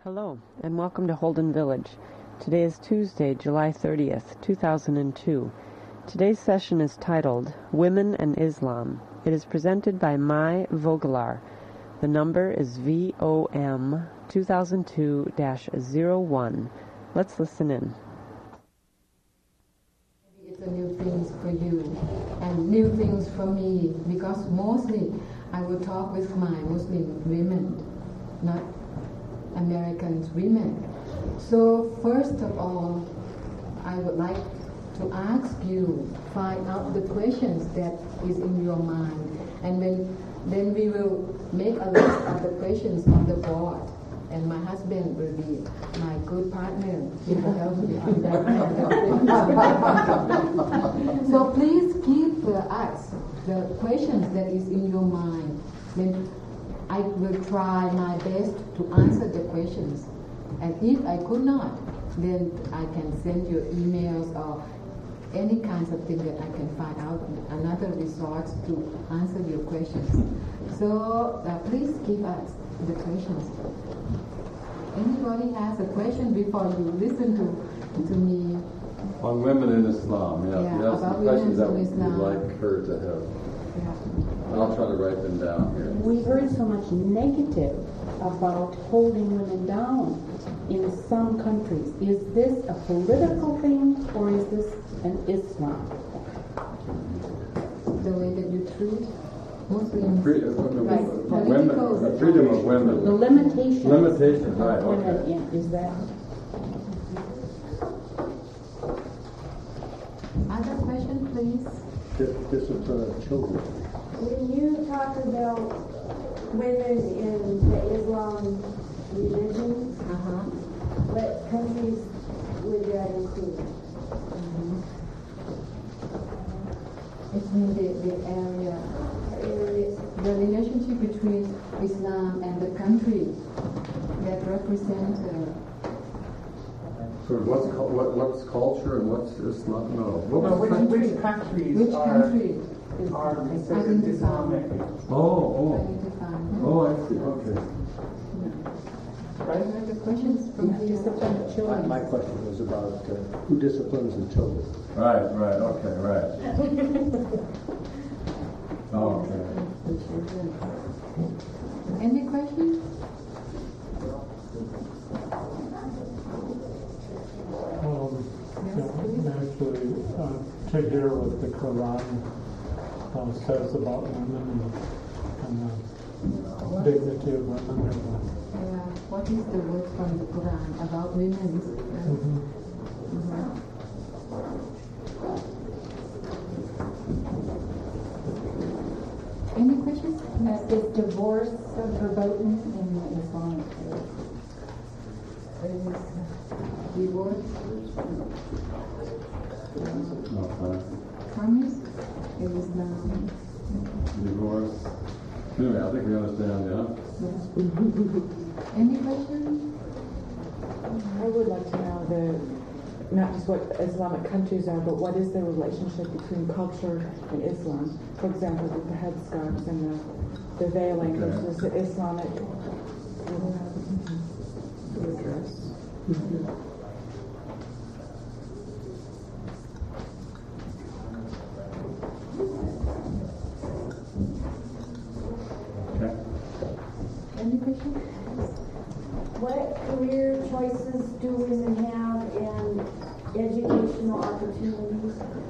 Hello, and welcome to Holden Village. Today is Tuesday, July 30th, 2002. Today's session is titled Women and Islam. It is presented by Mai Vogelaar. The number is VOM 2002-01. Let's listen in. It's a new things for you and new things for me, because mostly I will talk with my Muslim women, not American women. So first of all, I would like to ask you, find out the questions that is in your mind, and then we will make a list of the questions on the board, and my husband will be my good partner. He will help me on that. So please give us the questions that is in your mind. Then I will try my best to answer the questions. And if I could not, then I can send you emails or any kinds of thing that I can find out, another resource to answer your questions. So please give us the questions. Anybody has a question before you listen to me? On women in Islam, yes. Yeah, You have about some questions that women in you'd Islam. like her to have. Yeah. I'll try to write them down here. We heard so much negative about holding women down in some countries. Is this a political thing or is this an Islam? The way that you treat Muslims. Freedom of women. The limitations. Limitations, right, of women, okay. yeah, is that? Other question, please. Discipline of children. When you talk about women in the Islam religion, what countries would that include? It's in the area, the relationship between Islam and the country that represents. So what's culture and what's Islam? No. Which countries Which are country are considered Islamic? Oh, identified? I see. Okay. Right? The questions from Discipline of children. My question was about who disciplines the children. Right. Okay, right. Okay. Any questions? Actually, to hear what the Quran says about women and the dignity of women. What is the word from the Quran about women? Any questions? Is divorce verboten in the Islamic faith? Divorce? Okay. Promise? It is now. Divorce. Anyway, I think we understand, yeah? Any questions? I would like to know not just what Islamic countries are, but what is the relationship between culture and Islam? For example, with the headscarves and the veiling versus the Islamic dress. Okay. Any questions? What career choices do women have and educational opportunities?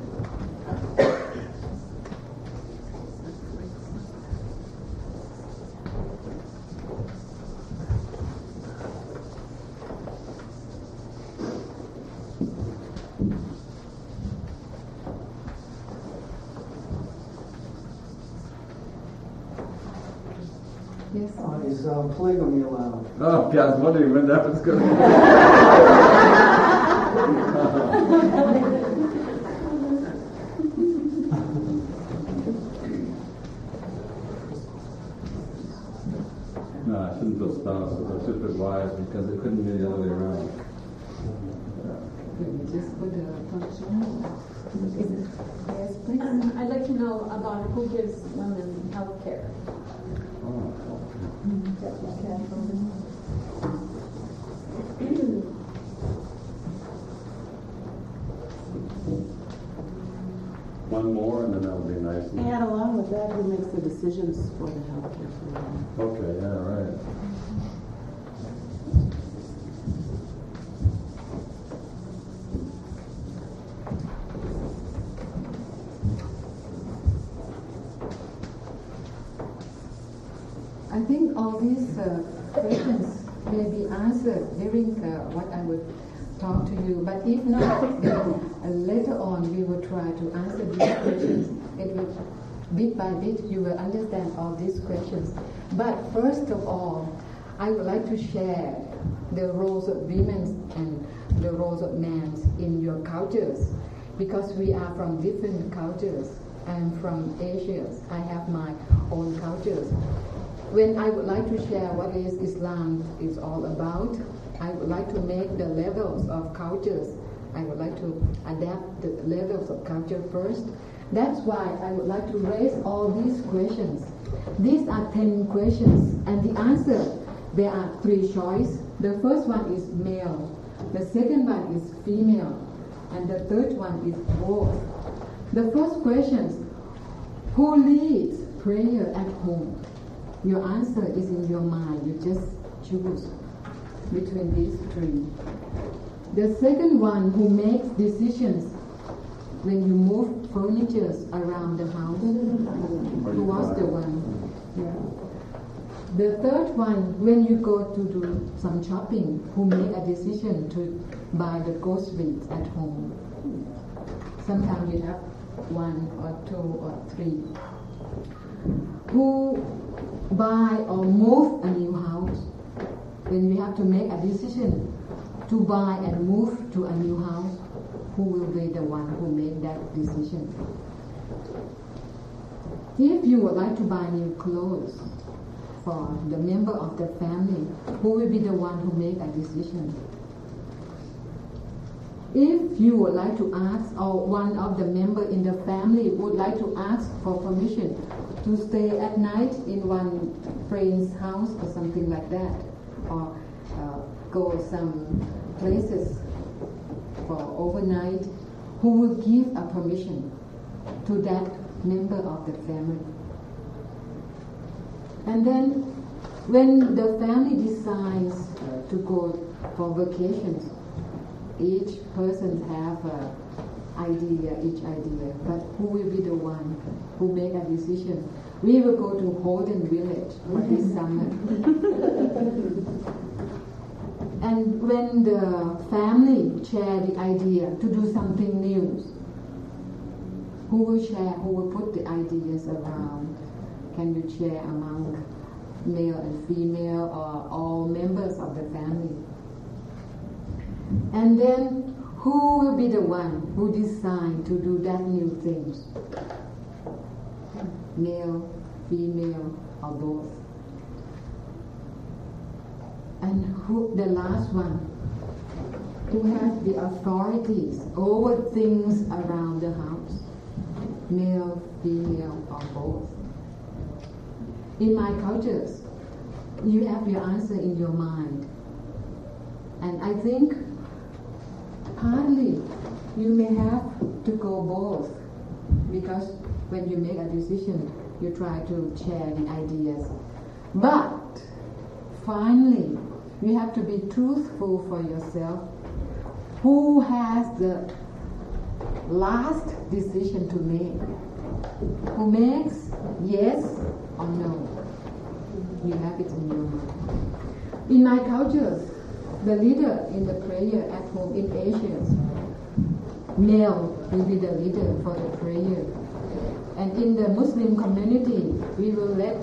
Yes. Is polygamy allowed? Oh, yeah, I was wondering when that was going to No, I shouldn't put spouses. I should put wives because it couldn't be the other way around. Just put a function. Yes, please. I'd like to know about who gives women health care. Oh, okay. one more, and then that would be nice. And along with that, who makes the decisions for the healthcare program? Okay, yeah, right. I think all these questions may be answered during what I would talk to you, but if not, then later on we will try to answer these questions. It will, bit by bit, you will understand all these questions. But first of all, I would like to share the roles of women and the roles of men in your cultures, because we are from different cultures. I'm from Asia. I have my own cultures. When I would like to share what is Islam is all about, I would like to make the levels of cultures. I would like to adapt the levels of culture first. That's why I would like to raise all these questions. These are 10 questions, and the answer, there are 3 choices. The first one is male, the second one is female, and the third one is both. The first question, who leads prayer at home? Your answer is in your mind. You just choose between these 3. The second one, who makes decisions when you move furniture around the house? Who was the one? Yeah. The third one, when you go to do some shopping, who make a decision to buy the groceries at home? Sometimes you have 1 or 2 or 3. Who buy or move a new house? When you have to make a decision to buy and move to a new house, who will be the one who made that decision? If you would like to buy new clothes for the member of the family, who will be the one who make a decision? If you would like to ask, or one of the members in the family would like to ask for permission to stay at night in one friend's house or something like that, or go some places for overnight, who will give a permission to that member of the family? And then when the family decides to go for vacations, each person have each idea, but who will be the one who make a decision? We will go to Holden Village for this summer. And when the family share the idea to do something new, who will share, who will put the ideas around? Can you share among male and female or all members of the family? And then who will be the one who decide to do that new things? Male, female, or both? And who, the last one, who has the authorities over things around the house? Male, female, or both? In my cultures, you have your answer in your mind. And I think partly you may have to go both, because when you make a decision, you try to share the ideas. But finally, you have to be truthful for yourself. Who has the last decision to make? Who makes yes or no? You have it in your mind. In my cultures, the leader in the prayer at home in Asia, male will be the leader for the prayer. And in the Muslim community, we will let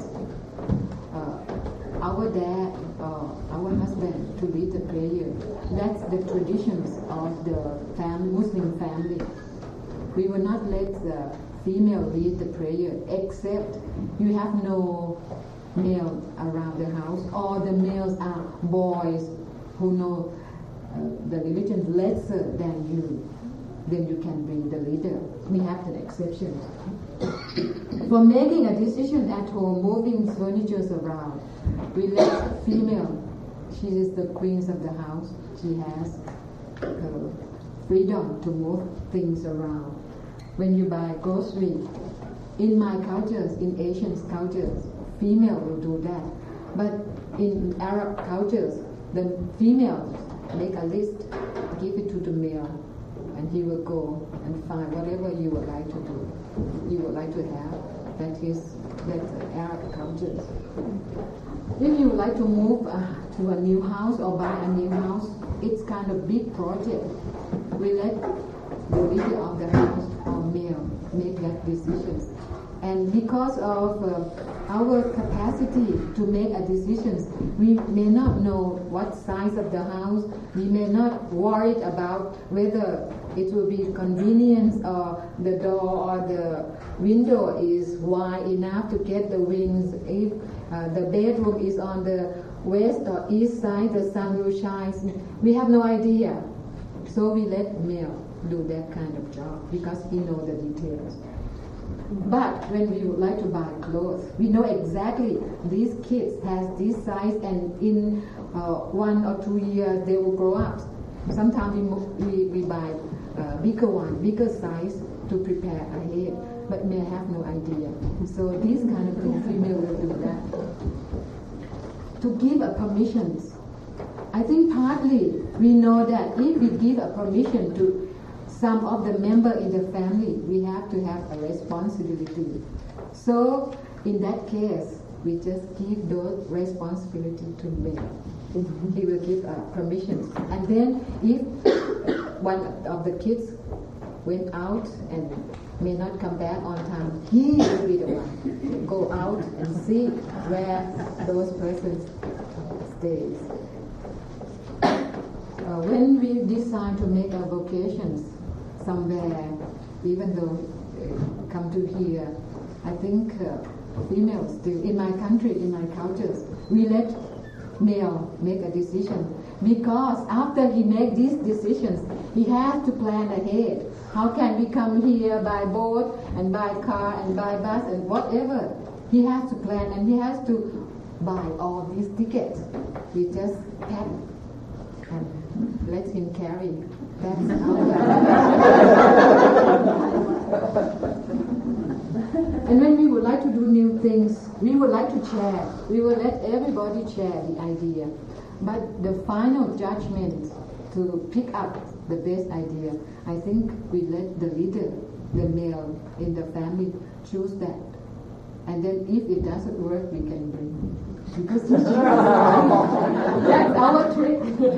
our dad or our husband to lead the prayer. That's the traditions of the family, Muslim family. We will not let the female lead the prayer, except you have no male around the house, or the males are boys who know the religion lesser than you. Then you can be the leader. We have the exceptions. For making a decision at home, moving furniture around, we let female. She is the queen of the house. She has freedom to move things around. when you buy grocery. In my cultures, in Asian cultures, female will do that. But in Arab cultures, the female make a list, give it to the male, and he will go and find whatever you would like to do, you would like to have. That's Arab cultures. If you would like to move to a new house or buy a new house, it's kind of big project. We let the leader of the house or male make that decision. And because of our capacity to make a decision, we may not know what size of the house, we may not worry about whether it will be convenient or the door or the window is wide enough to get the winds. If the bedroom is on the west or east side, the sun will shine. We have no idea. So we let male do that kind of job because he knows the details. But when we would like to buy clothes, we know exactly these kids has this size, and in 1 or 2 years they will grow up. Sometimes we buy bigger one, bigger size to prepare ahead, but may have no idea. So these kind of things, female will do that. To give a permissions, I think partly we know that if we give a permission to some of the member in the family, we have to have a responsibility. So in that case, we just give those responsibility to male. He will give permissions. And then if one of the kids went out and may not come back on time, he will be the one to go out and see where those persons stays. When we decide to make our vocations somewhere, even though come to here, I think females still, in my country, in my cultures, we let male make a decision, because after he make these decisions, he has to plan ahead. How can we come here by boat and by car and by bus and whatever? He has to plan, and he has to buy all these tickets. We just pack and let him carry. That's And when we would like to do new things, we would like to share. We will let everybody share the idea. But the final judgment to pick up the best idea, I think we let the leader, the male in the family, choose that. And then if it doesn't work, we can bring. Because that's our trick.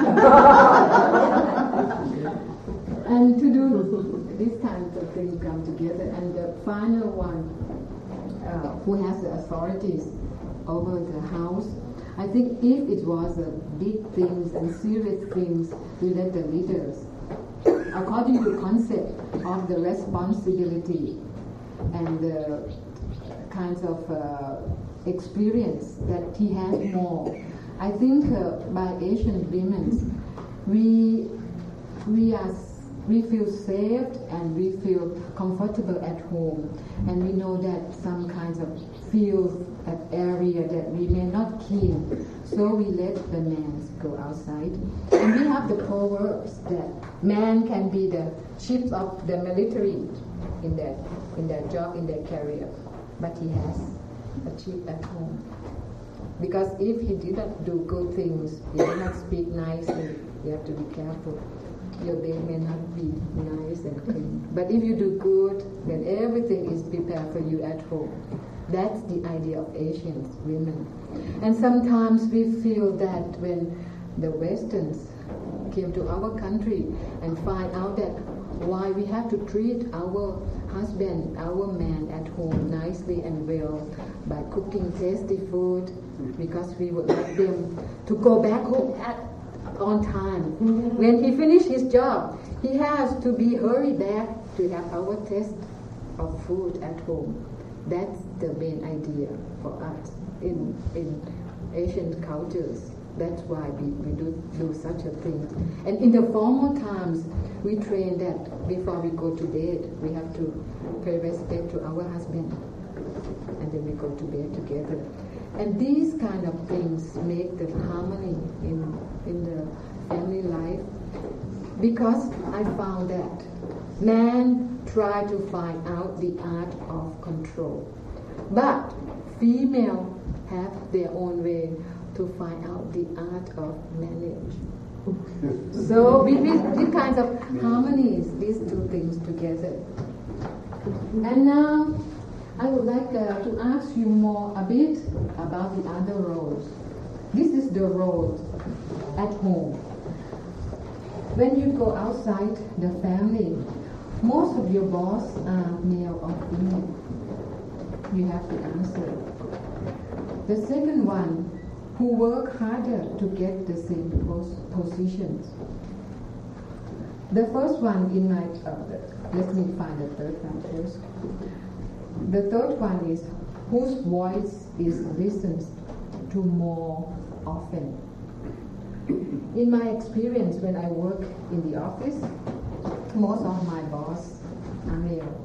And to do these kinds of things come together. And the final one, who has the authorities over the house, I think if it was a big things and serious things, we let the leaders, according to the concept of the responsibility and the kinds of experience that he has more. I think by Asian women, we feel safe and we feel comfortable at home, and we know that some kinds of fields, that area that we may not keep, so we let the men go outside. And we have the proverbs that man can be the chief of the military in their job, in their career, but he has a chief at home. Because if he didn't do good things, he did not speak nicely, you have to be careful. Your bed may not be nice and clean. But if you do good, then everything is prepared for you at home. That's the idea of Asian women. And sometimes we feel that when the Westerns came to our country and find out that why we have to treat our husband, our man at home nicely and well by cooking tasty food, because we would like them to go back home on time. When he finished his job, he has to be hurried back to have our taste of food at home. That's the main idea for us in Asian cultures. That's why we do such a thing. And in the formal times, we train that before we go to bed, we have to pay respect to our husband, and then we go to bed together. And these kind of things make the harmony in the family life. because I found that men try to find out the art of control, but female have their own way to find out the art of manage. So with these kinds of harmonies, these two things together. And now I would like to ask you more a bit about the other roles. This is the role at home. When you go outside the family, most of your boss are male or female. You have to answer. The second one, who work harder to get the same positions. The first one in my, let me find the third one first. The third one is whose voice is listened to more often. In my experience when I work in the office, most of my boss are male.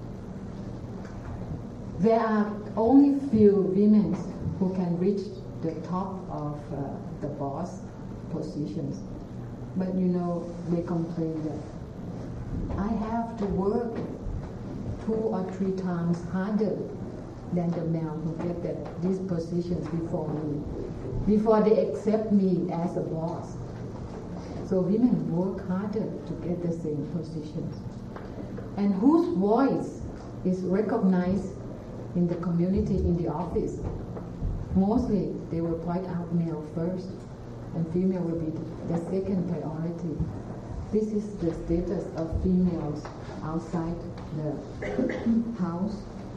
There are only few women who can reach the top of the boss positions. But you know, they complain that I have to work 2 or 3 times harder than the male who get these positions before me, before they accept me as a boss. So women work harder to get the same positions. And whose voice is recognized in the community, in the office? Mostly they will point out male first, and female will be the second priority. This is the status of females outside the house.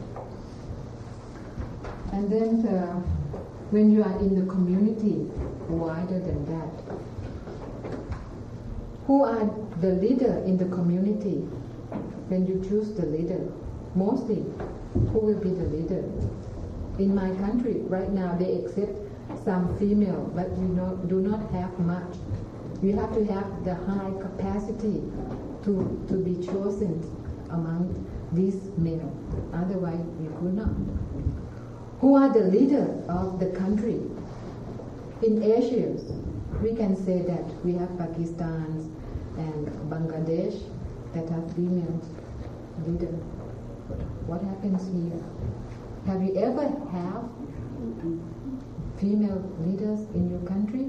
And then when you are in the community, wider than that, who are the leader in the community? When you choose the leader, mostly who will be the leader? In my country right now, they accept some female, but you do not have much. You have to have the high capacity to be chosen among these male. Otherwise, you could not. Who are the leader of the country? In Asia, we can say that we have Pakistan and Bangladesh that are female leaders. What happens here? Have you ever had female leaders in your country?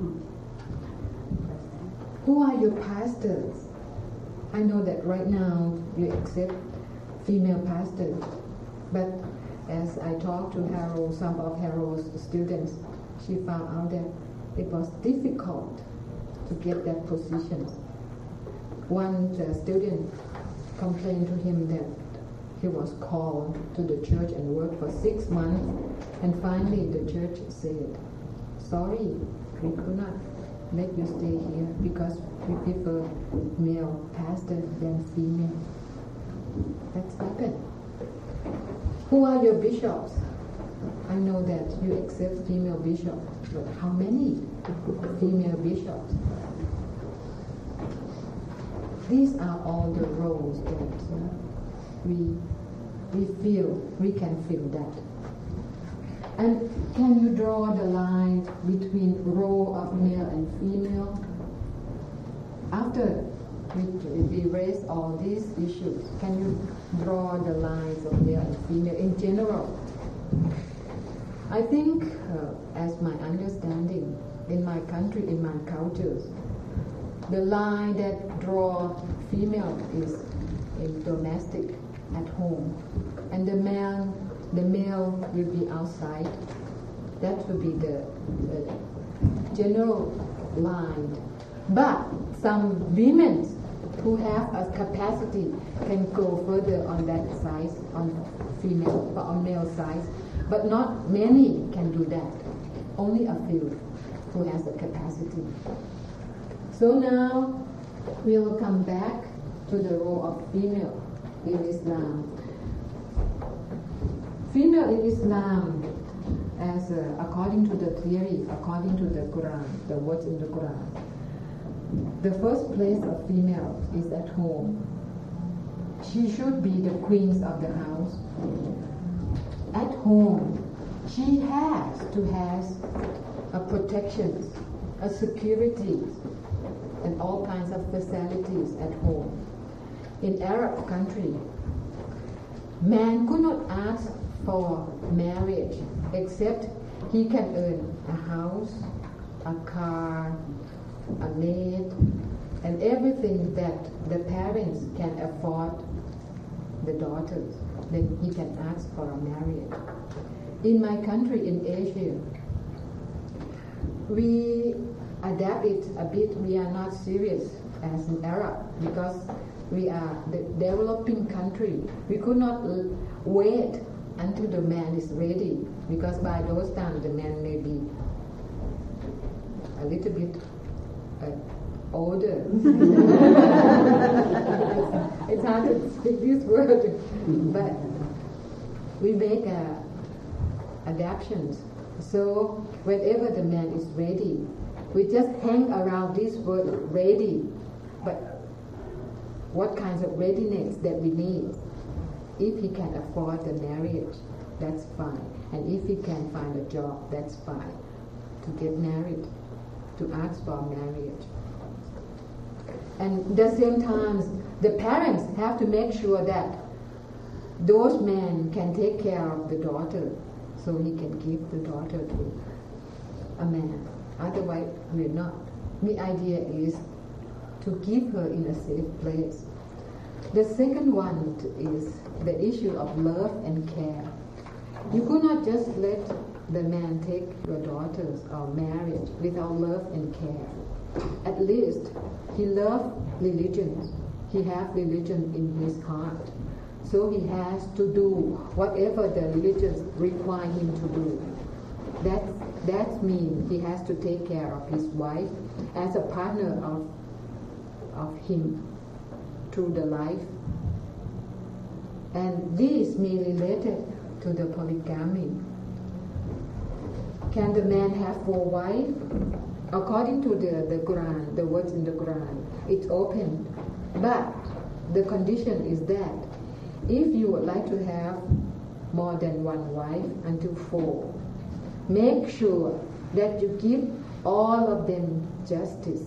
Who are your pastors? I know that right now you accept female pastors, but as I talked to Harold, some of Harold's students, she found out that it was difficult to get that position. One student complained to him that he was called to the church and worked for 6 months, and finally the church said, sorry, we could not let you stay here because we prefer male pastor than female. That's happened. Who are your bishops? I know that you accept female bishops, but how many female bishops? These are all the roles that we can fill that. And can you draw the line between role of male and female? After we erase all these issues, can you draw the lines of male and female in general? I think, as my understanding, in my country, in my cultures, the line that draw female is in domestic, at home, and the male will be outside. That will be the general line. But some women who have a capacity can go further on that side, on female or on male side, but not many can do that. Only a few who has a capacity. So now we will come back to the role of female in Islam. Female in Islam, as according to the theory, according to the Quran, the words in the Quran, the first place of female is at home. She should be the queen of the house. At home, she has to have a protection, a security, and all kinds of facilities at home. In Arab country, man could not ask for marriage except he can earn a house, a car, a maid, and everything that the parents can afford the daughters. Then he can ask for a marriage. In my country, in Asia, we adapt it a bit. We are not serious as an Arab because we are the developing country. We could not wait until the man is ready, because by those times the man may be a little bit older. It's hard to speak this word, but we make adaptations. So whenever the man is ready, we just hang around this word ready. But what kinds of readiness that we need? If he can afford the marriage, that's fine. And if he can find a job, that's fine. To get married, to ask for marriage. And at the same time, the parents have to make sure that those men can take care of the daughter, so he can give the daughter to a man. Otherwise, we're not. The idea is to keep her in a safe place. The second one is the issue of love and care. You could not just let the man take your daughters or marriage without love and care. At least he loved religion. He has religion in his heart. So he has to do whatever the religions require him to do. That means he has to take care of his wife as a partner of him through the life. And this may related to the polygamy. Can the man have 4 wives? According to the Quran, the words in the Quran, it's open. But the condition is that if you would like to have more than 1 wife until 4, make sure that you give all of them justice.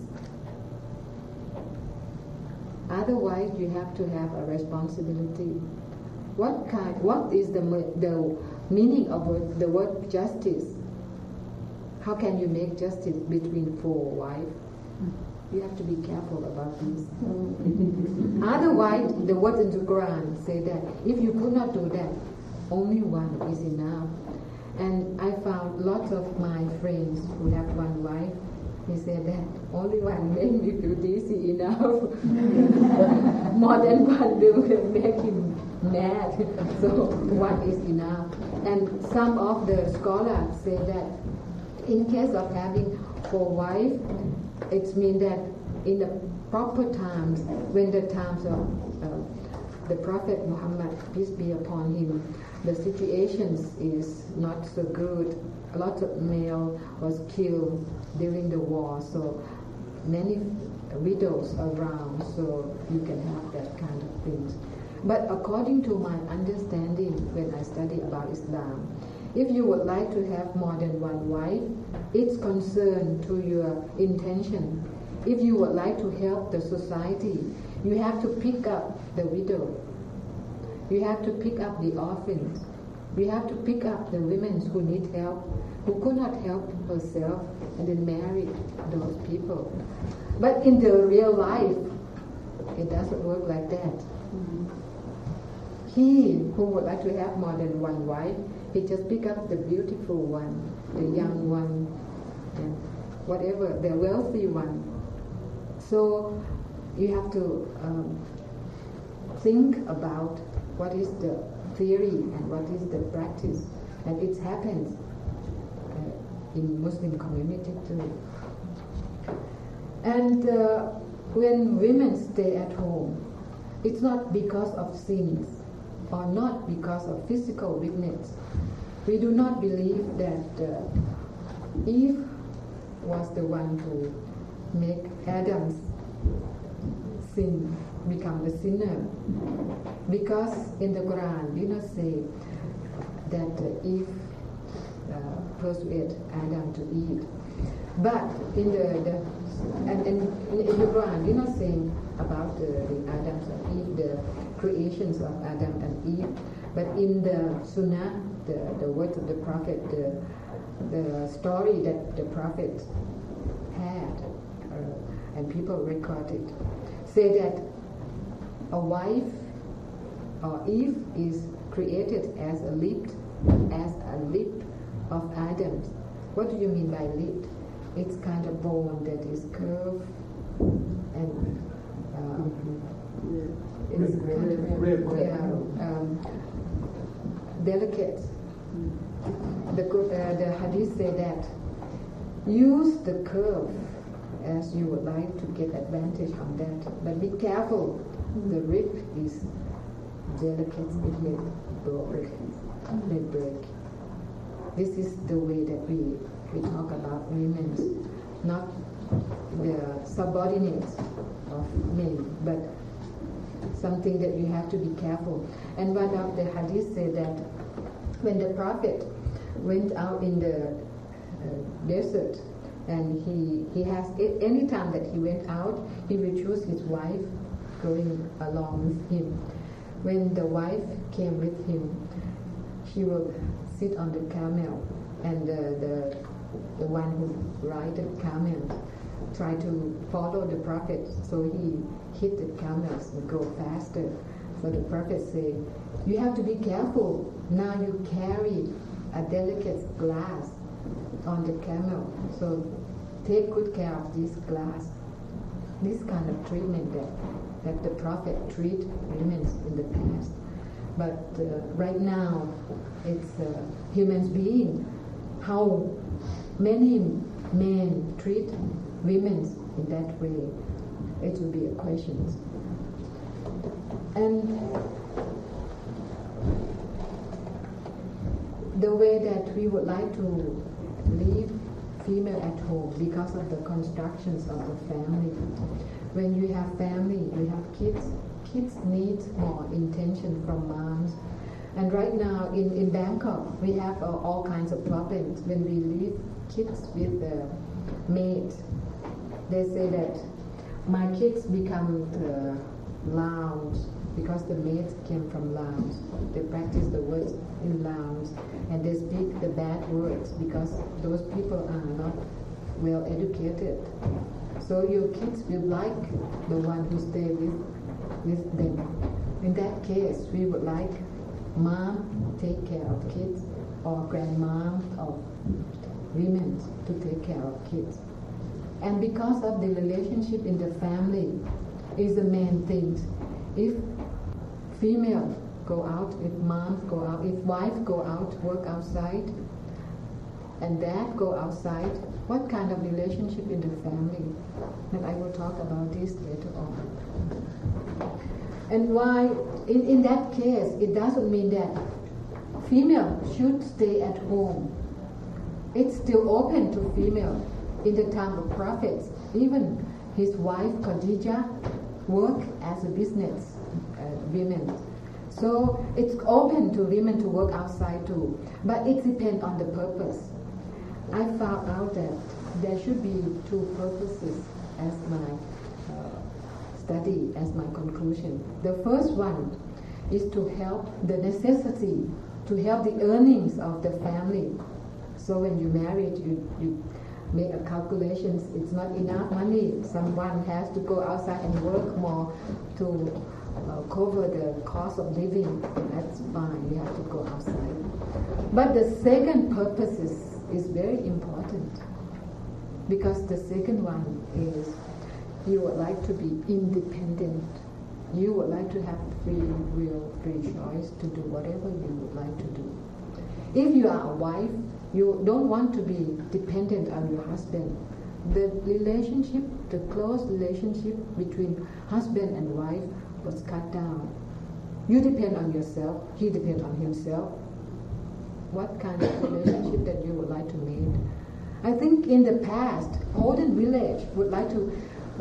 Otherwise, you have to have a responsibility. What is the meaning of the word justice? How can you make justice between 4 wives? You have to be careful about this. Otherwise, the words in the Quran say that if you could not do that, only 1 is enough. And I found lots of my friends who have 1 wife. He said that only 1 made me feel dizzy enough. More than 1 will make him mad. So 1 is enough. And some of the scholars say that in case of having 4 wives, it means that in the proper times, when the times of the Prophet Muhammad, peace be upon him, the situations is not so good. A lot of male was killed during the war, so many widows around, so you can have that kind of things. But according to my understanding, when I study about Islam, if you would like to have more than 1 wife, it's concerned to your intention. If you would like to help the society, you have to pick up the widow. You have to pick up the orphans. You have to pick up the women who need help, who could not help herself, and then marry those people. But in the real life, it doesn't work like that. He who would like to have more than 1 wife, he just pick up the beautiful one, the young one, and whatever, the wealthy one. So you have to think about what is the theory and what is the practice. And it happens in Muslim community too. And when women stay at home, it's not because of sins or not because of physical weakness. We do not believe that Eve was the one who made Adam's sin become the sinner, because in the Quran we do not say that Eve persuaded Adam to eat. But in the And in the Quran, we're not saying about the Adam and Eve, the creations of Adam and Eve, but in the Sunnah, the words of the Prophet, the story that the Prophet had, and people recorded, say that a wife or Eve is created as a lip of Adam. What do you mean by lip? It's kind of bone that is curved and it's delicate. The hadith say that use the curve as you would like to get advantage on that, but be careful. The rib is delicate, it may break. This is the way that we talk about women, not the subordinates of men, but something that you have to be careful. And one of the hadith said that when the Prophet went out in the desert, and he has, any time that he went out, he would choose his wife going along with him. When the wife came with him, she will sit on the camel, and the one who ride the camel try to follow the Prophet, so he hit the camels and go faster. So the Prophet said, you have to be careful. Now you carry a delicate glass on the camel, so take good care of this glass. This kind of treatment that the Prophet treat women in the past. But right now, it's human being. How many men treat women in that way? It will be a question. And the way that we would like to leave female at home because of the constructions of the family. When you have family, you have kids. Kids need more attention from moms. And right now in Bangkok, we have all kinds of problems. When we leave kids with the maid, they say that my kids become the lounge because the maids came from lounge. They practice the words in lounge, and they speak the bad words because those people are not well educated. So your kids will like the one who stay with them. In that case, we would like mom take care of kids, or grandmom of women to take care of kids. And because of the relationship in the family is the main thing. If female go out, if moms go out, if wife go out, work outside, and dad go outside, what kind of relationship in the family? And I will talk about this later on. And why, in that case, it doesn't mean that female should stay at home. It's still open to female. In the time of prophets, even his wife Khadijah worked as a business women. So it's open to women to work outside too, but it depends on the purpose. I found out that there should be two purposes as my study, as my conclusion. The first one is to help the necessity, to help the earnings of the family. So when you marry, you make a calculations, it's not enough money. Someone has to go outside and work more to cover the cost of living. That's fine, you have to go outside. But the second purpose is very important, because the second one is you would like to be independent. You would like to have free will, free choice to do whatever you would like to do. If you are a wife, you don't want to be dependent on your husband. The relationship, the close relationship between husband and wife was cut down. You depend on yourself, he depends on himself. What kind of relationship that you would like to make? I think in the past, olden village would like to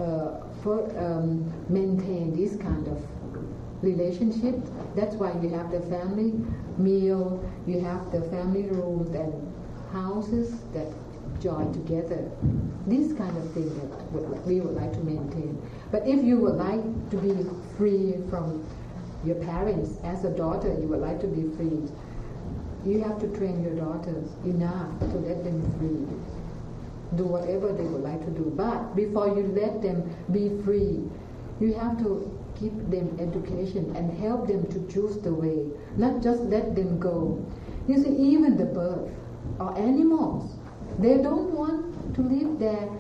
maintain this kind of relationship. That's why you have the family meal, you have the family rooms and houses that joy together. This kind of thing that we would like to maintain. But if you would like to be free from your parents, as a daughter, you would like to be free, you have to train your daughters enough to let them free. Do whatever they would like to do. But before you let them be free, you have to give them education and help them to choose the way, not just let them go. You see, even the birds or animals, they don't want to leave their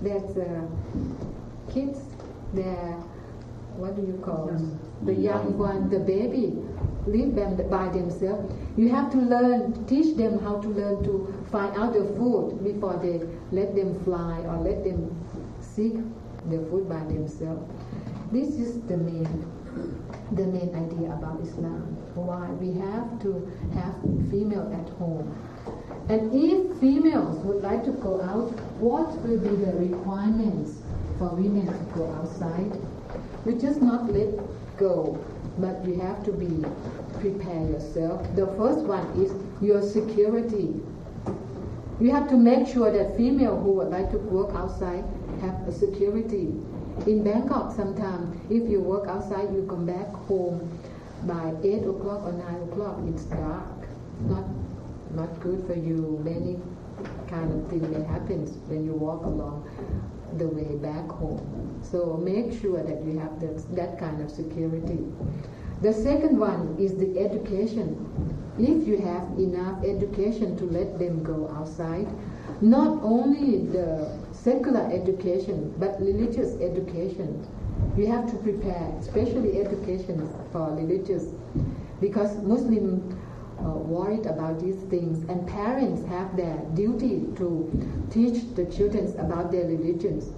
kids, their, what do you call it? The young one, the baby, leave them by themselves. You have to teach them how to learn to find out the food before they let them fly or let them seek the food by themselves. This is the main idea about Islam. Why we have to have female at home. And if females would like to go out, what will be the requirements for women to go outside? We just not let go, but you have to prepare yourself. The first one is your security. You have to make sure that female who would like to work outside have a security. In Bangkok, sometimes if you work outside, you come back home by 8 o'clock or 9 o'clock. It's dark. Not good for you. Many kind of thing may happen when you walk along the way back home. So make sure that you have that kind of security. The second one is the education. If you have enough education to let them go outside, not only the secular education, but religious education. You have to prepare, especially education for religious, because Muslims worried about these things, and parents have their duty to teach the children about their religions.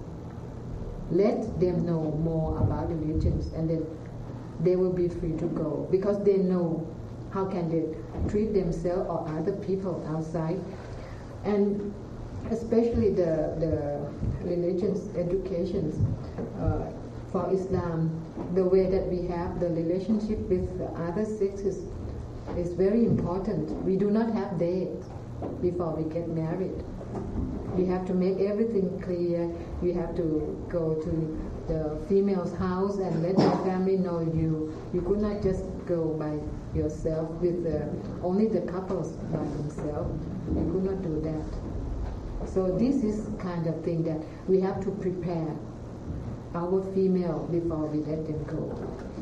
Let them know more about religions, and then they will be free to go, because they know how can they treat themselves or other people outside. And especially the religious educations for Islam, the way that we have the relationship with other sexes is very important. We do not have dates before we get married. You have to make everything clear. You have to go to the female's house and let the family know you. You could not just go by yourself with only the couples by themselves. You could not do that. So this is kind of thing that we have to prepare our female before we let them go.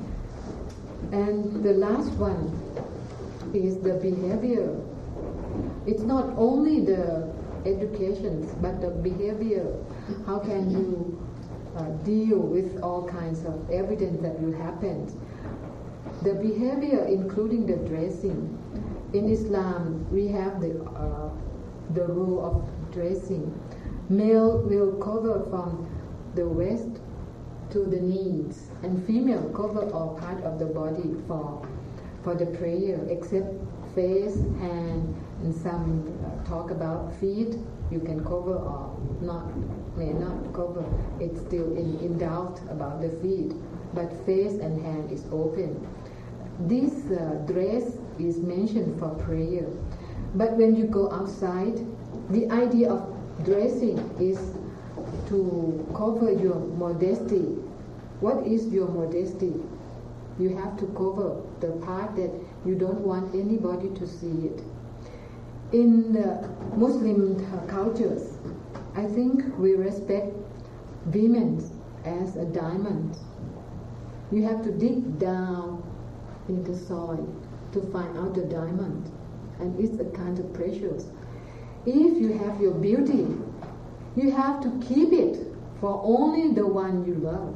And the last one is the behavior. It's not only the education, but the behavior. How can you deal with all kinds of evidence that will happen? The behavior, including the dressing. In Islam, we have the rule of dressing. Male will cover from the waist to the knees, and female cover all part of the body for the prayer, except face, hand, and some talk about feet. You can cover or may not cover. It's still in doubt about the feet, but face and hand is open. This dress is mentioned for prayer, but when you go outside, the idea of dressing is to cover your modesty. What is your modesty? You have to cover the part that you don't want anybody to see it. In Muslim cultures, I think we respect women as a diamond. You have to dig down in the soil to find out the diamond, and it's a kind of precious. If you have your beauty, you have to keep it for only the one you love.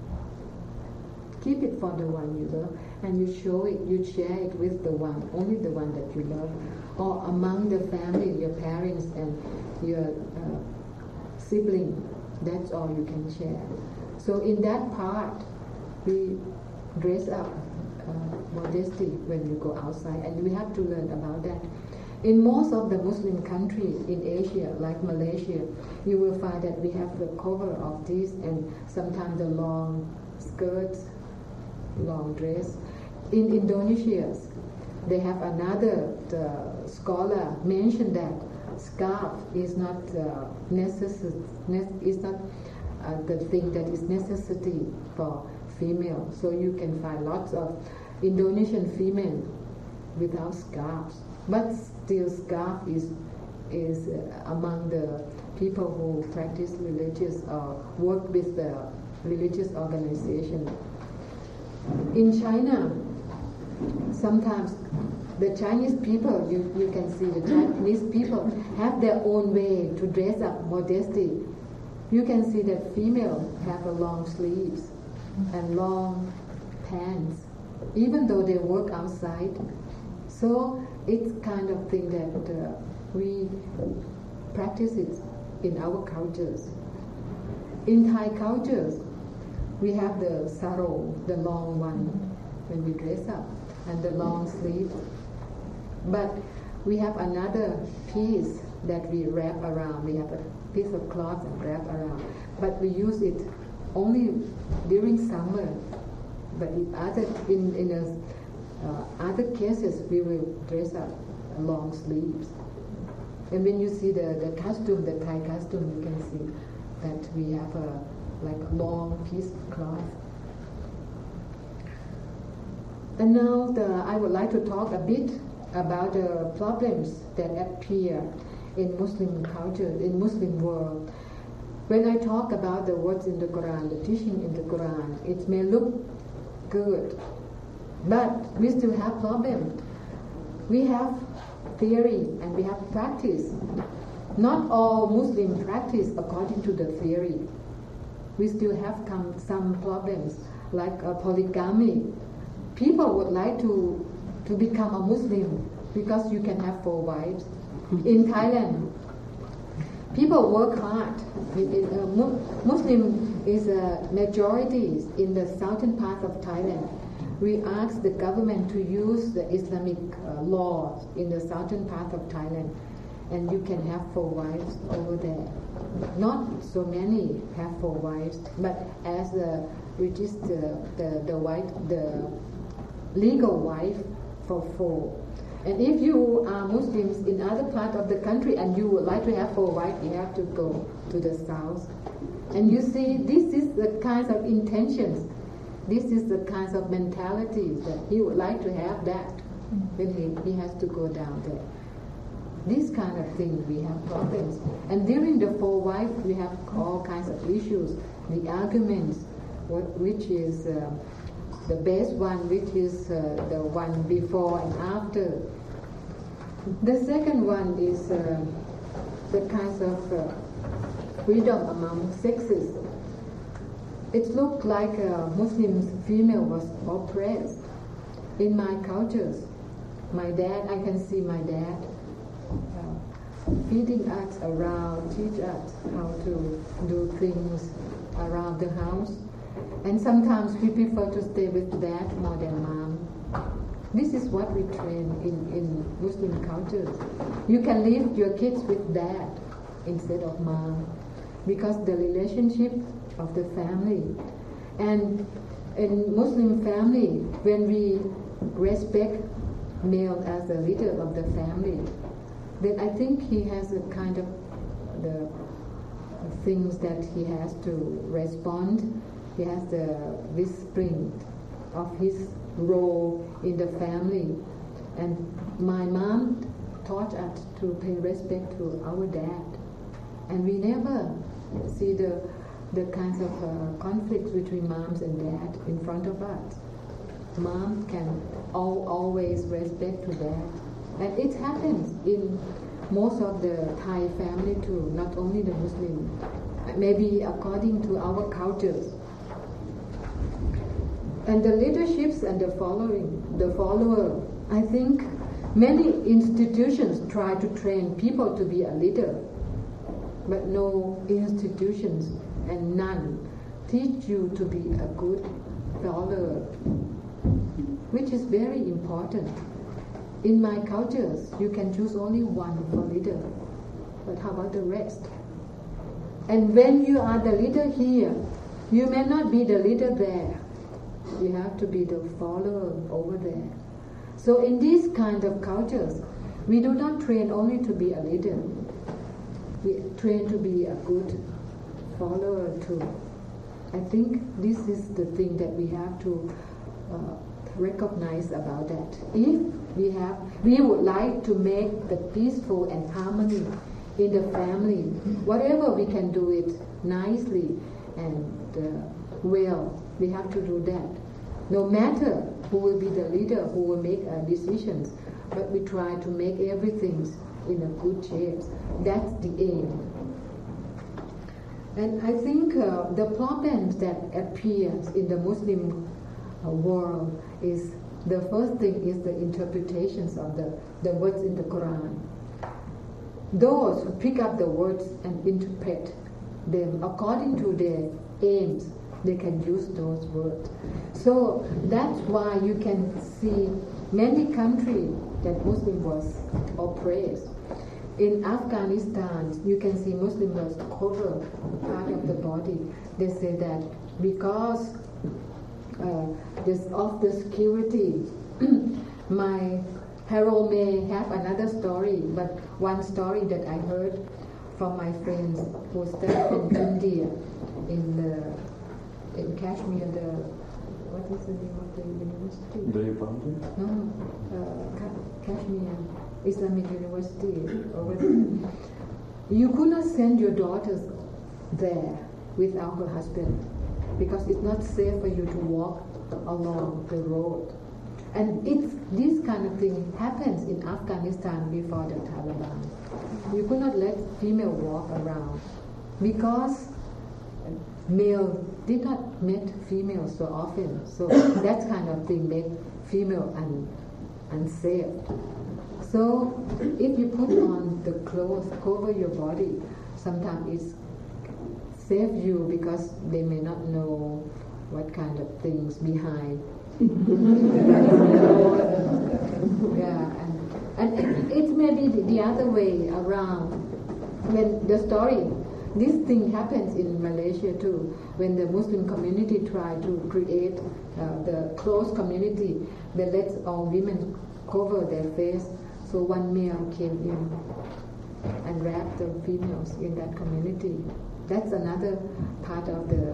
Keep it for the one you love, and you show it, you share it with the one, only the one that you love, or among the family, your parents and your sibling. That's all you can share. So in that part, we dress up modesty when you go outside, and we have to learn about that. In most of the Muslim countries in Asia, like Malaysia, you will find that we have the cover of this, and sometimes the long skirts, long dress. In Indonesia, they have another scholar mentioned that scarf is not is not the thing that is necessity for female. So you can find lots of Indonesian female without scarves, but still scarf is among the people who practice religious or work with the religious organization. In China, sometimes the Chinese people, you can see the Chinese people have their own way to dress up modesty. You can see that females have a long sleeves and long pants, even though they work outside. So it's kind of thing that we practice it in our cultures. In Thai cultures, we have the sarong, the long one, when we dress up, and the long sleeve. But we have another piece that we wrap around. We have a piece of cloth and wrap around. But we use it only during summer. But in other cases, we will dress up long sleeves. And when you see the costume, the Thai costume, you can see that we have a long piece of cloth. And now I would like to talk a bit about the problems that appear in Muslim culture, in Muslim world. When I talk about the words in the Quran, the teaching in the Quran, it may look good, but we still have problems. We have theory and we have practice. Not all Muslims practice according to the theory. We still have some problems like polygamy. People would like to become a Muslim because you can have 4 wives. In Thailand, people work hard. Muslim is a majority in the southern part of Thailand. We ask the government to use the Islamic laws in the southern part of Thailand, and you can have 4 wives over there. Not so many have 4 wives, but as the legal wife for 4. And if you are Muslims in other parts of the country and you would like to have 4 wives, you have to go to the south. And you see, this is the kinds of intentions, this is the kinds of mentalities that he would like to have that when he has to go down there. This kind of thing we have problems. And during the 4 wives, we have all kinds of issues. The arguments, which is the best one, which is the one before and after. The second one is the kinds of freedom among sexes. It looked like a Muslim female was oppressed. In my cultures, my dad, I can see my dad feeding us around, teach us how to do things around the house. And sometimes we prefer to stay with dad more than mom. This is what we train in Muslim cultures. You can leave your kids with dad instead of mom, because the relationship of the family. And in Muslim family, when we respect male as the leader of the family, then I think he has a kind of the things that he has to respond. He has the whispering of his role in the family. And my mom taught us to pay respect to our dad. And we never see the kinds of conflicts between moms and dad in front of us. Mom can always respect to dad. And it happens in most of the Thai family too, not only the Muslim. Maybe according to our cultures. And the leaderships and the follower, I think many institutions try to train people to be a leader, but no institutions and none teach you to be a good follower, which is very important. In my cultures, you can choose only one for leader, but how about the rest? And when you are the leader here, you may not be the leader there. You have to be the follower over there. So in these kind of cultures, we do not train only to be a leader, we train to be a good follower too. I think this is the thing that we have to recognize about that. If we would like to make the peaceful and harmony in the family, whatever we can do it nicely and well, we have to do that. No matter who will be the leader, who will make decisions, but we try to make everything in a good shape. That's the aim. And I think the problems that appears in the Muslim world is, the first thing is the interpretations of the words in the Quran. Those who pick up the words and interpret them according to their aims, they can use those words. So that's why you can see many countries that Muslim was oppressed. In Afghanistan, you can see Muslims cover part of the body. They say that because of the security, my Harold may have another story, but one story that I heard from my friends who studied in India, in Kashmir, what is the name of the university? No, Kashmir Islamic University. You could not send your daughters there without her husband, because it's not safe for you to walk along the road. And this kind of thing happens in Afghanistan before the Taliban. You could not let female walk around because male did not meet females so often. So that kind of thing made female unsafe. So if you put on the clothes, cover your body, sometimes it saves you because they may not know what kind of things behind. And it may be the other way around. When the story, this thing happens in Malaysia too, when the Muslim community tried to create the closed community, they let all women cover their face. So one male came in and raped the females in that community. That's another part of the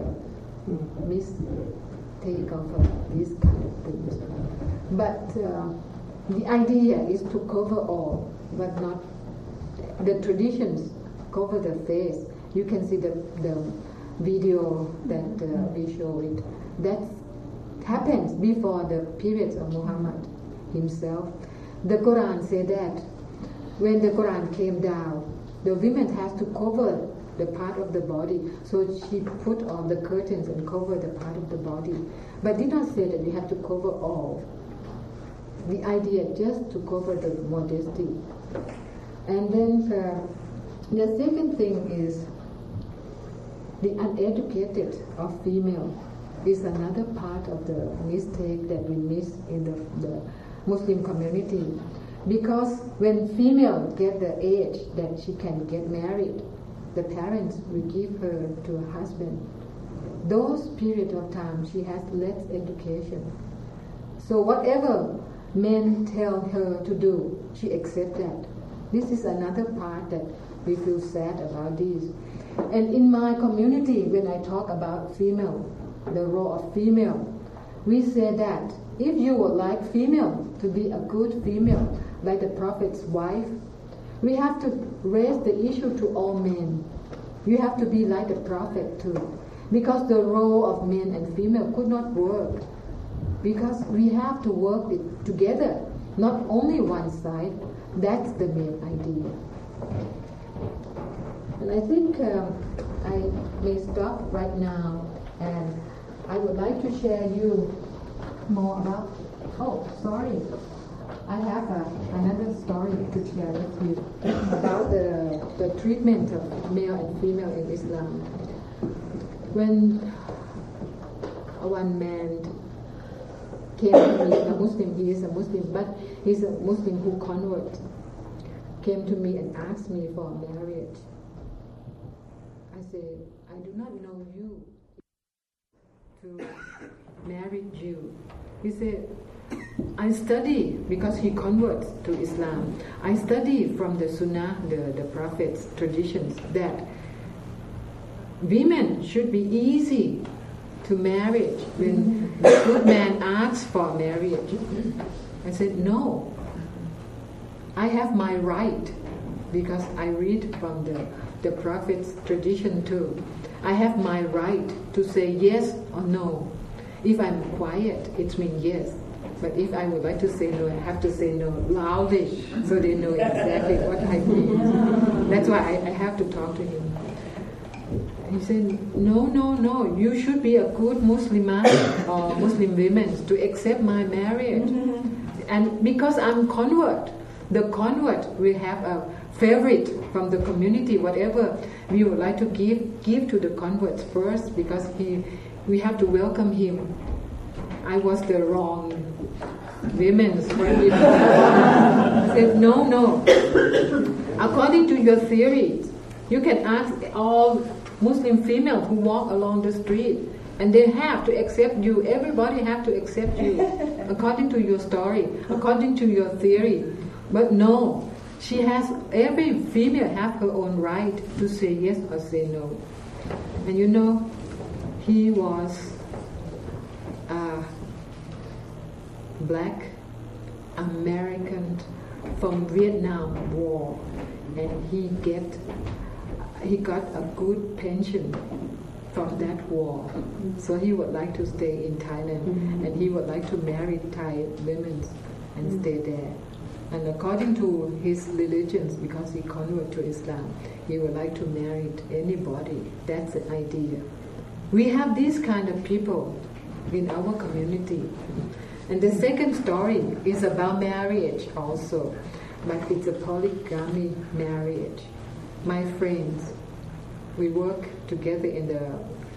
mistake of these kind of things. But the idea is to cover all, but not the traditions cover the face. You can see the video that we show it. That happens before the periods of Muhammad himself. The Quran said that when the Quran came down, the women has to cover the part of the body. So she put on the curtains and cover the part of the body. But did not say that you have to cover all. The idea just to cover the modesty. And then the second thing is the uneducated of female is another part of the mistake that we miss in the Muslim community. Because when female get the age that she can get married, the parents will give her to a husband. Those period of time she has less education. So whatever men tell her to do, she accepts that. This is another part that we feel sad about this. And in my community, when I talk about female, the role of female, we say that if you would like female to be a good female, like the Prophet's wife, we have to raise the issue to all men. You have to be like the Prophet too. Because the role of men and female could not work. Because we have to work it together, not only one side. That's the main idea. And I think I may stop right now, and I would like to share you more about, I have another story to share with you about the treatment of male and female in Islam. When one man came to me, a Muslim, he is a Muslim, but he's a Muslim who converted, came to me and asked me for marriage. I said, I do not know you to marry you. He said, I study, because he converts to Islam, I study from the Sunnah, the Prophet's traditions, that women should be easy to marriage when the good man asks for marriage. I said, no, I have my right, because I read from the Prophet's tradition too. I have my right to say yes or no. If I'm quiet, it means yes. But if I would like to say no, I have to say no loudly, so they know exactly what I mean. That's why I have to talk to him. He said, no, you should be a good Muslimah or Muslim women to accept my marriage. And because I'm convert, the convert will have a favorite from the community, whatever we would like to give to the converts first, because we have to welcome him. I was the wrong women's friend. I said, no. According to your theory, you can ask all Muslim females who walk along the street, and they have to accept you. Everybody have to accept you, according to your story, according to your theory. But no, every female have her own right to say yes or say no. And you know, he was black American from Vietnam War, and he got a good pension from that war. So he would like to stay in Thailand, and he would like to marry Thai women and stay there. And according to his religions, because he converted to Islam, he would like to marry anybody. That's the idea. We have these kind of people in our community. And the second story is about marriage also, but it's a polygamy marriage. My friends, we work together in the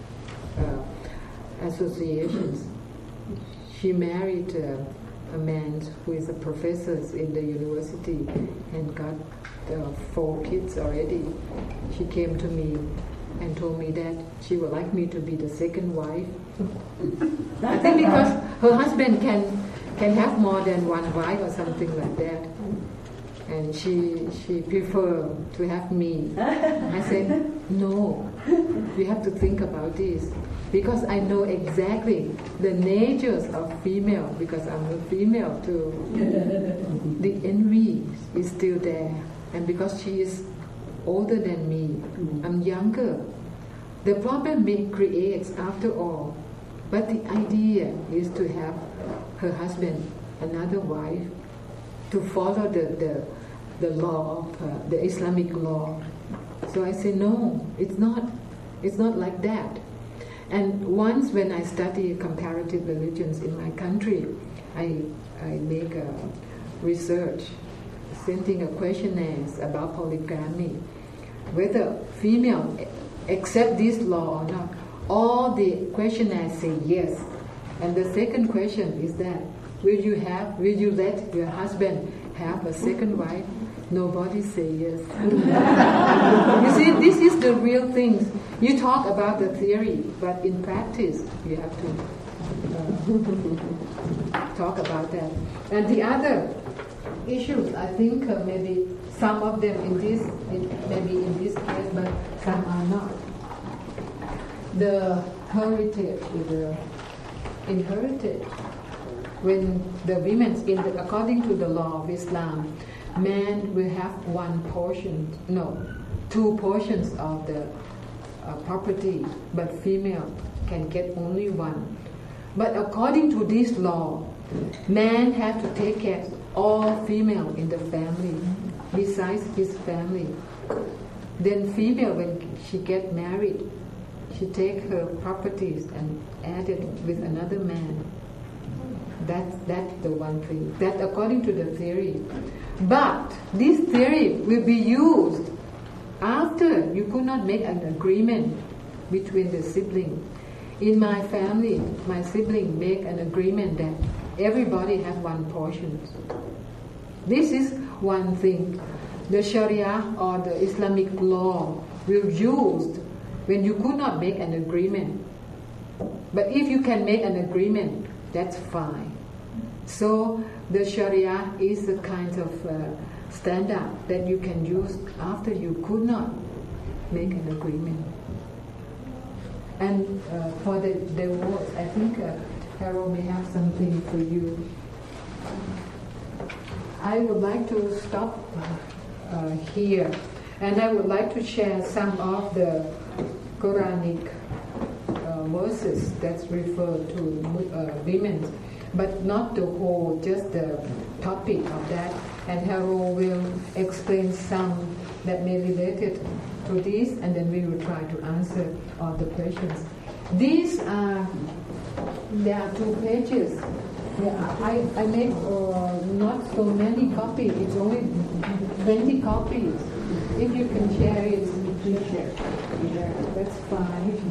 associations. She married a man who is a professor in the university and got 4 kids already. She came to me and told me that she would like me to be the second wife. I think because her husband can have more than one wife or something like that, and she prefer to have me. I said, no, we have to think about this, because I know exactly the natures of female, because I'm a female too. The envy is still there, and because she is older than me, I'm younger. The problem creates after all, but the idea is to have her husband another wife, to follow the law of the Islamic law. So I say, no, it's not like that. And once when I study comparative religions in my country, I make a research, sending a questionnaires about polygamy, whether female accept this law or not. All the questionnaires say yes. And the second question is that, will you let your husband have a second wife? Nobody say yes. You see, this is the real things. You talk about the theory, but in practice, you have to talk about that. And the other issues, I think maybe some of them maybe in this case, but some are not. The heritage, the inherited. When the women, according to the law of Islam, man will have 2 portions of the property, but female can get only 1. But according to this law, man has to take care of all female in the family, besides his family. Then female, when she get married, she take her properties and add it with another man. That's the one thing. That according to the theory. But this theory will be used after you could not make an agreement between the siblings. In my family, my siblings make an agreement that everybody has 1 portion. This is one thing. The Sharia or the Islamic law will used when you could not make an agreement. But if you can make an agreement, that's fine. So the Sharia is a kind of standard that you can use after you could not make an agreement. And for the divorce, I think Harold may have something for you. I would like to stop here, and I would like to share some of the Quranic verses that's referred to women, but not the whole, just the topic of that. And Harold will explain some that may be related to this, and then we will try to answer all the questions. These are, there are 2 pages. Yeah, I made not so many copies. It's only 20 copies. If you can share it, please share. Yeah, that's fine.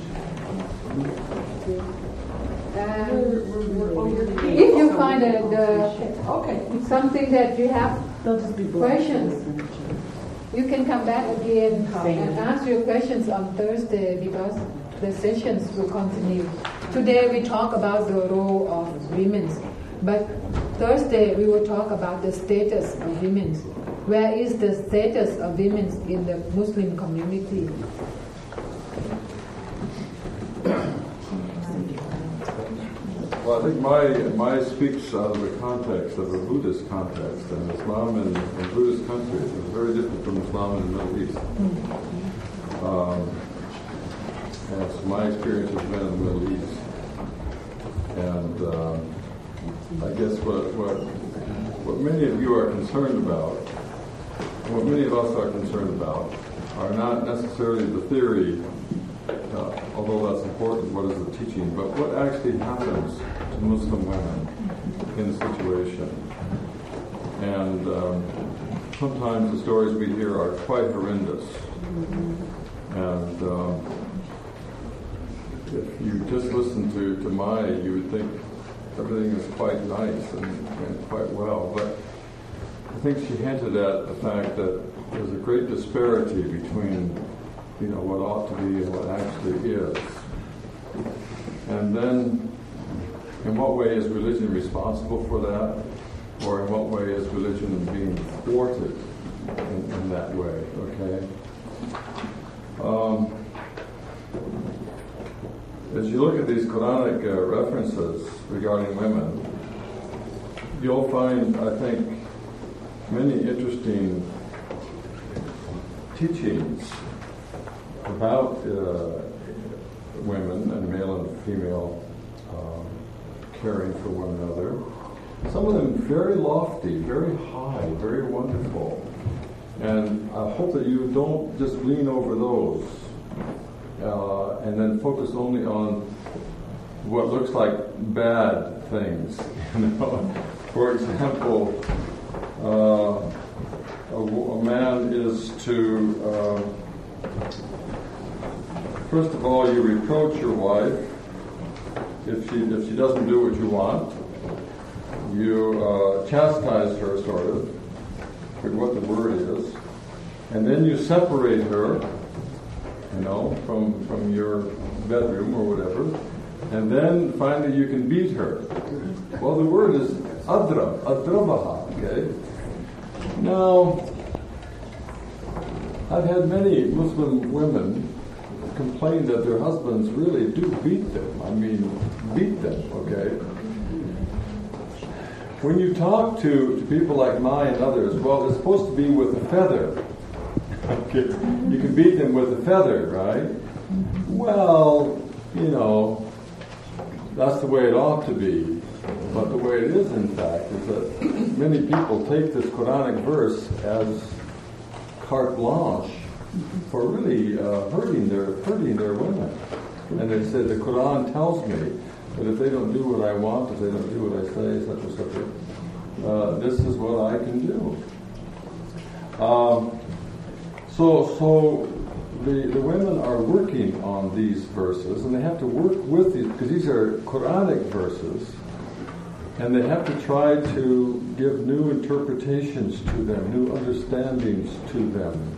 If you find something that you have questions, you can come back again and ask your questions on Thursday, because the sessions will continue. Today we talk about the role of women, but Thursday we will talk about the status of women. Where is the status of women in the Muslim community? Well, I think my speaks out of the context of a Buddhist context, and Islam in Buddhist countries is very different from Islam in the Middle East. And so my experience has been in the Middle East, and I guess what many of you are concerned about, and what many of us are concerned about, are not necessarily the theory, although that's important, what is the teaching, but what actually happens to Muslim women in a situation. And sometimes the stories we hear are quite horrendous. And if you just listen to Maya, you would think everything is quite nice and quite well. But I think she hinted at the fact that there's a great disparity between what ought to be and what actually is. And then, in what way is religion responsible for that? Or in what way is religion being thwarted in that way, okay? As you look at these Quranic references regarding women, you'll find, I think, many interesting teachings about women and male and female caring for one another. Some of them very lofty, very high, very wonderful. And I hope that you don't just lean over those and then focus only on what looks like bad things. For example, a man is to first of all, you reproach your wife if she doesn't do what you want. You chastise her, sort of, for what the word is, and then you separate her, from your bedroom or whatever, and then finally you can beat her. Well, the word is adrabaha, okay? Now, I've had many Muslim women complain that their husbands really do beat them. I mean, beat them, okay? When you talk to people like Mai and others, well, it's supposed to be with a feather. Okay. You can beat them with a feather, right? Well, that's the way it ought to be. But the way it is, in fact, is that many people take this Quranic verse as carte blanche for really hurting their women. And they say, the Quran tells me that if they don't do what I want, if they don't do what I say, etc., this is what I can do. So the women are working on these verses, and they have to work with these, because these are Quranic verses, and they have to try to give new interpretations to them, new understandings to them.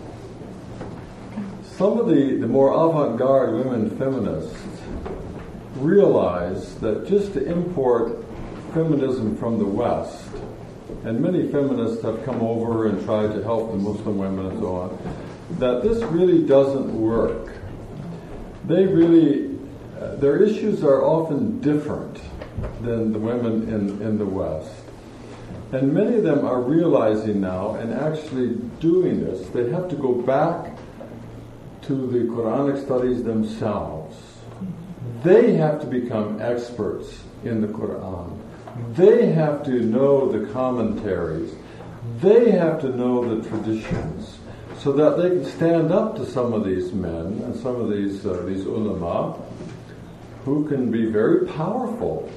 Some of the more avant-garde women feminists, realize that just to import feminism from the West, and many feminists have come over and tried to help the Muslim women and so on, that this really doesn't work. They really, their issues are often different than the women in the West. And many of them are realizing now and actually doing this. They have to go back to the Quranic studies themselves. They have to become experts in the Quran. They have to know the commentaries. They have to know the traditions so that they can stand up to some of these men and some of these ulama who can be very powerful.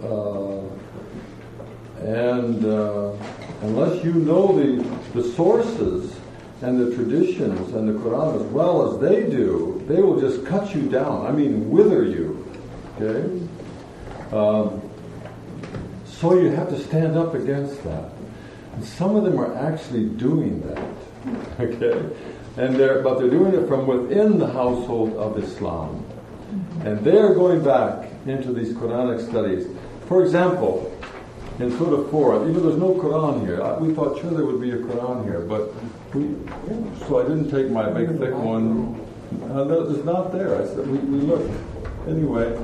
Unless you know the sources and the traditions and the Quran as well as they do, they will just cut you down. I mean, wither you. Okay? So you have to stand up against that. And some of them are actually doing that. Okay? But they're doing it from within the household of Islam. And they're going back into these Quranic studies. For example, in Surah 4, there's no Quran here. We thought sure there would be a Quran here, so I didn't take my big thick one. It's not there. I said we looked. Anyway,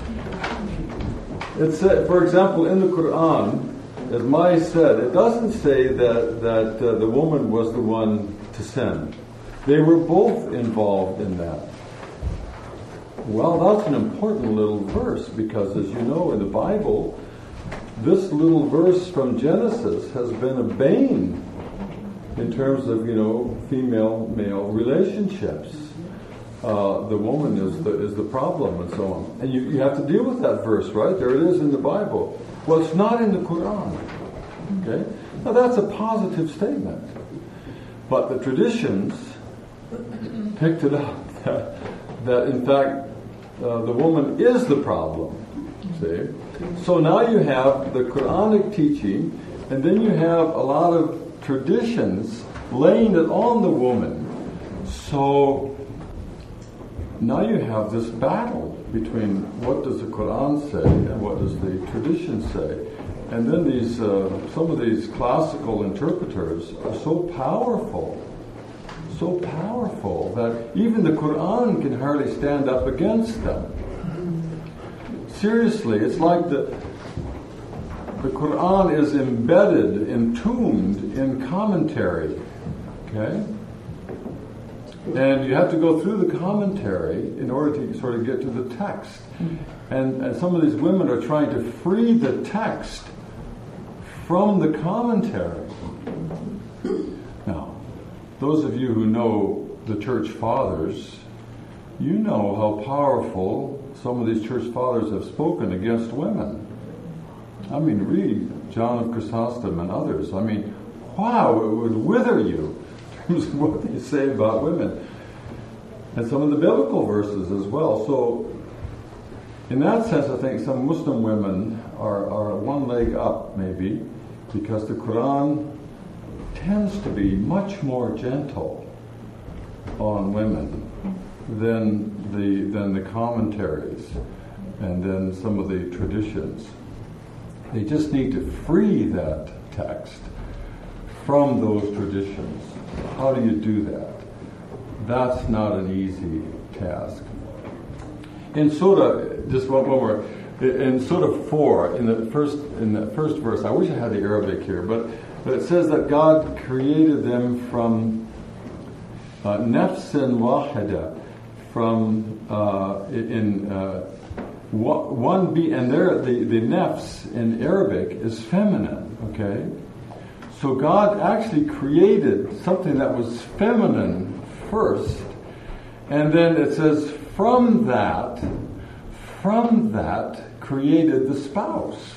it said, for example, in the Quran, as Mai said, it doesn't say that the woman was the one to sin. They were both involved in that. Well, that's an important little verse because, as you know, in the Bible, this little verse from Genesis has been a bane in terms of, female-male relationships. The woman is the problem and so on. And you have to deal with that verse, right? There it is in the Bible. Well, it's not in the Quran. Okay? Now that's a positive statement. But the traditions picked it up that in fact the woman is the problem. See? So now you have the Quranic teaching, and then you have a lot of traditions laying it on the woman. So now you have this battle between what does the Quran say and what does the tradition say. And then these some of these classical interpreters are so powerful that even the Quran can hardly stand up against them. Seriously, it's like the Quran is embedded, entombed in commentary. Okay? And you have to go through the commentary in order to sort of get to the text. And some of these women are trying to free the text from the commentary. Now, those of you who know the church fathers, you know how powerful some of these church fathers have spoken against women. I mean, read John of Chrysostom and others. I mean, wow, it would wither you in terms of what they say about women. And some of the biblical verses as well. So, in that sense, I think some Muslim women are one leg up, maybe, because the Quran tends to be much more gentle on women than the commentaries and then some of the traditions. They just need to free that text from those traditions. How do you do that? That's not an easy task. In Surah, just one more. In Surah 4, in the first verse, I wish I had the Arabic here, but it says that God created them from nafsin wahida, from one being, and there the nafs in Arabic is feminine. Okay, so God actually created something that was feminine first, and then it says from that created the spouse.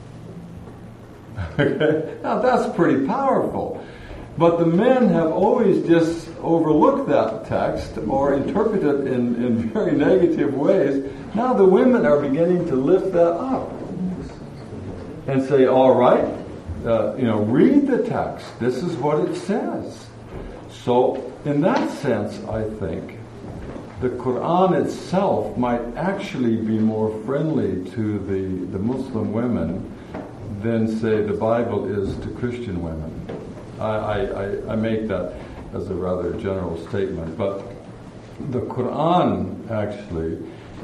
Okay, now that's pretty powerful. But the men have always just overlooked that text or interpreted it in very negative ways. Now the women are beginning to lift that up and say, all right, read the text. This is what it says. So in that sense, I think the Quran itself might actually be more friendly to the Muslim women than, say, the Bible is to Christian women. I make that as a rather general statement, but the Quran actually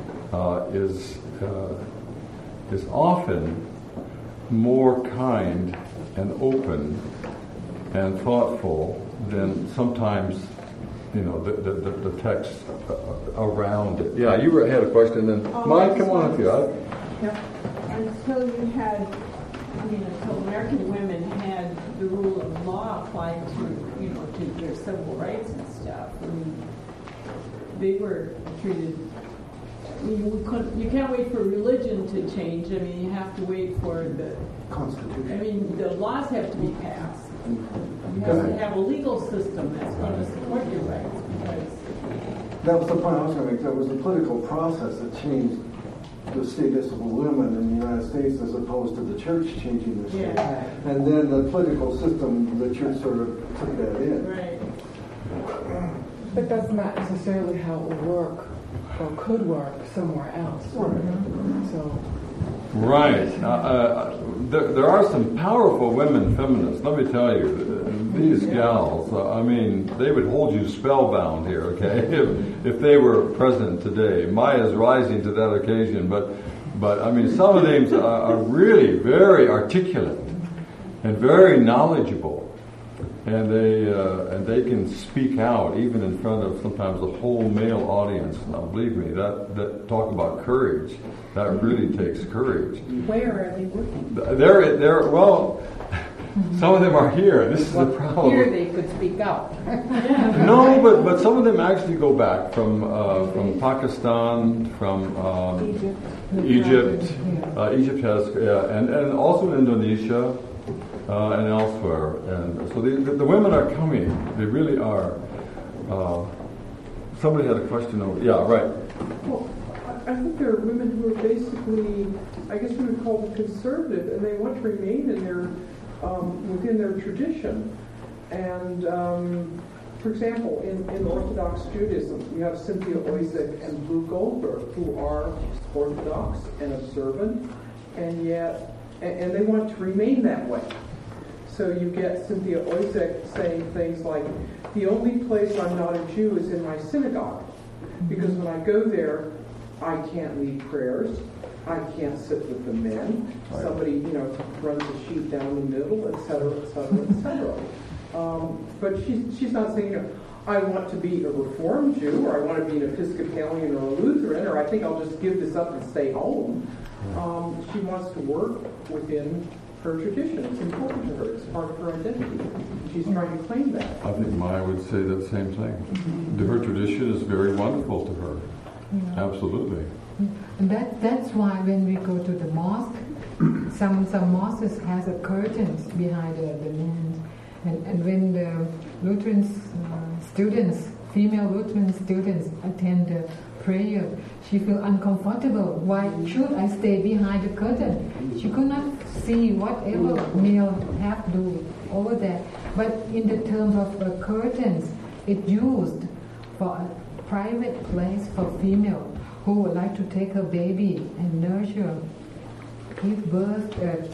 is often more kind and open and thoughtful than sometimes, the text around it. Yeah, you had a question, then Mike, come on with you. Until American women had the rule of law applied to their civil rights and stuff. I mean, they were treated. You can't wait for religion to change. I mean, you have to wait for the Constitution. I mean, the laws have to be passed. You have to have a legal system that's going to support your rights. Because that was the point I was going to make. That was the political process that changed the status of women in the United States as opposed to the church changing the state. Yeah. And then the political system, the church sort of took that in. Right. But that's not necessarily how it would work or could work somewhere else. So. Right. There are some powerful women feminists. Let me tell you, these gals, they would hold you spellbound here, okay, if they were present today. Maya's rising to that occasion, but some of them are really very articulate and very knowledgeable. And they can speak out even in front of sometimes a whole male audience. Now, believe me, that talk about courage, that really takes courage. Where are they working? They're well. Some of them are here. This is the problem. Here they could speak out. No, but some of them actually go back from Pakistan, from Egypt. Egypt has, and also Indonesia. And elsewhere, and so the women are coming. They really are. Somebody had a question over. Yeah, right. Well, I think there are women who are basically, I guess we would call them conservative, and they want to remain in their within their tradition. And for example, in Orthodox Judaism, you have Cynthia Oisik and Lou Goldberg, who are Orthodox and observant, and they want to remain that way. So you get Cynthia Oisik saying things like, the only place I'm not a Jew is in my synagogue, because when I go there, I can't lead prayers, I can't sit with the men, somebody runs a sheet down the middle, etc., etc., etc. But she's not saying, I want to be a Reformed Jew, or I want to be an Episcopalian or a Lutheran, or I think I'll just give this up and stay home. She wants to work within her tradition. It's important to her. It's part of her identity. She's trying to claim that. I think Maya would say that same thing. Her tradition is very wonderful to her. Yeah. Absolutely. That's why when we go to the mosque, some mosques has a curtains behind the men, and when the Lutheran students, female Lutheran students, attend the prayer, she feels uncomfortable. Why should I stay behind the curtain? She could not see whatever male have to do over there. But in the terms of curtains, it's used for a private place for female who would like to take her baby and nurture, give birth,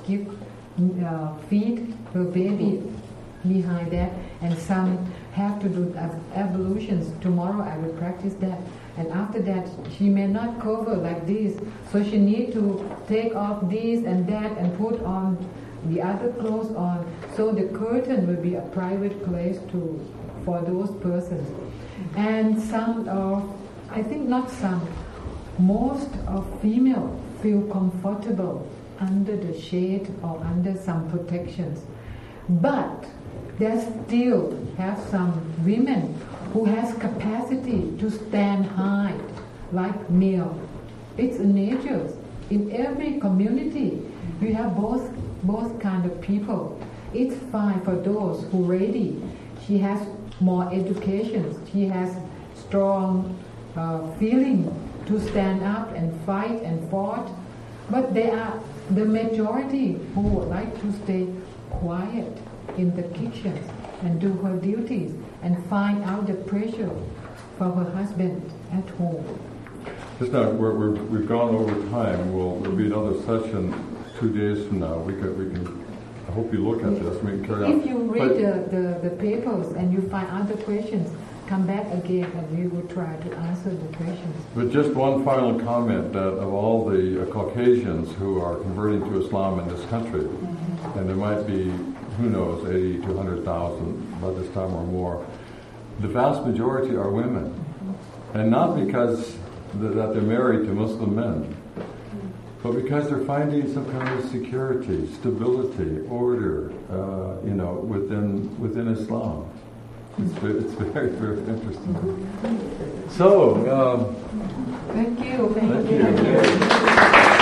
feed her baby behind that. And some have to do ablutions. Tomorrow I will practice that. And after that, she may not cover like this, so she need to take off this and that and put on the other clothes on. So the curtain will be a private place for those persons. And some I think not some, most of female feel comfortable under the shade or under some protections. But there still have some women who has capacity to stand high like male. It's a nature. In every community, you have both kind of people. It's fine for those who are ready. She has more education. She has strong feeling to stand up and fight and fight. But they are the majority who would like to stay quiet in the kitchen and do her duties and find out the pressure for her husband at home. Just now, we've gone over time. There'll be another session 2 days from now. We can. I hope you look at this. We can carry on. If you read the papers and you find other questions, come back again and we will try to answer the questions. But just one final comment, that of all the Caucasians who are converting to Islam in this country, and there might be, who knows, 80 to 100,000 by this time or more, the vast majority are women. And not because that they're married to Muslim men, but because they're finding some kind of security, stability, order, within Islam. It's very, very interesting. So, thank you. Thank you.